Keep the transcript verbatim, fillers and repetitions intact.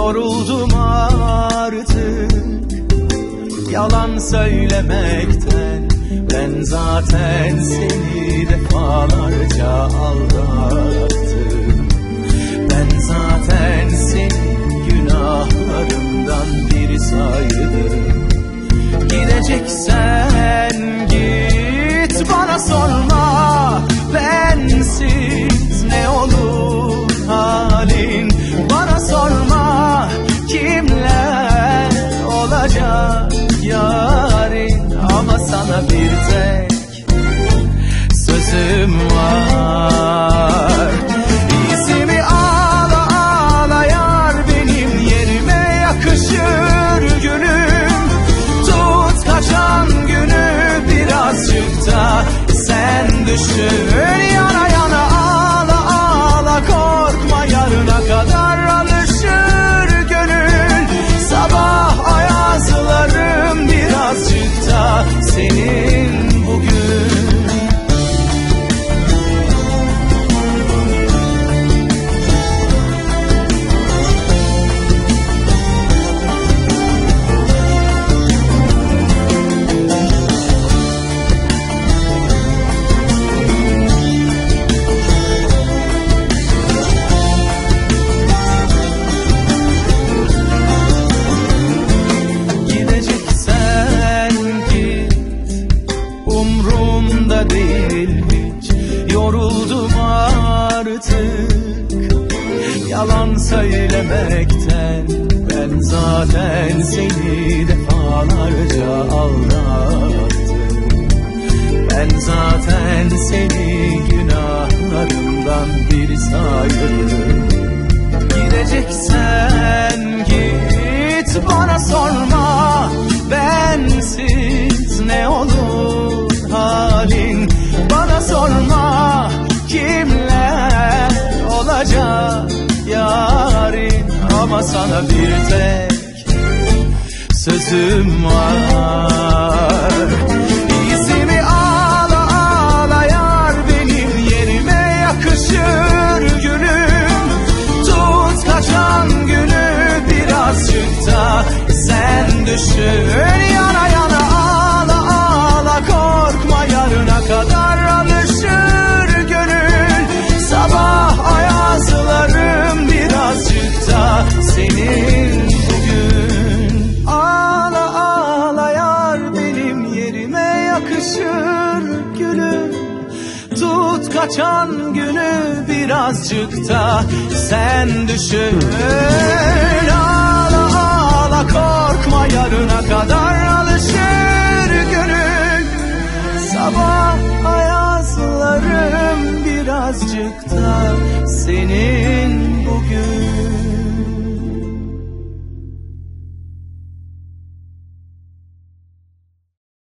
Yoruldum artık yalan söylemekten. Ben zaten seni defalarca aldattım. Ben zaten senin günahlarından biri saydım. Gideceksen git, bana sorma. Bensiz ne olur halin, bana sorma. Kimler olacak yarın, ama sana bir tek sözüm var. İzimi ağla ağla yar, benim yerime yakışır gülüm. Tut kaçan günü birazcık da sen düşün. Yana yana ağla ağla, korkma yarına kadar alışır gönül. Sabah ayazlarım birazcık da senin bugün. Değil hiç, yoruldum artık yalan söylemekten. Ben zaten seni defalarca aldattım. Ben zaten seni günahlarımdan biri saydım. Gideceksen git, bana sorma. Bensiz ne olur halin, bana sorma. Kimler olacak yarın, ama sana bir tek sözüm var. İzimi ağla ağla yar, benim yerime yakışır gülüm. Tut kaçan günü birazcık da sen düşün. Yana yana ağla ağla, korkma yarına kadar alışır gönül. Sabah ayazlarım birazcık da senin bugün. Ağla ağla yar, benim yerime yakışır gülüm. Tut kaçan günü birazcık da sen düşün. Ağla ağla, korkma yarına kadar alışır gönül. Sabah ayazlarım birazcık da senin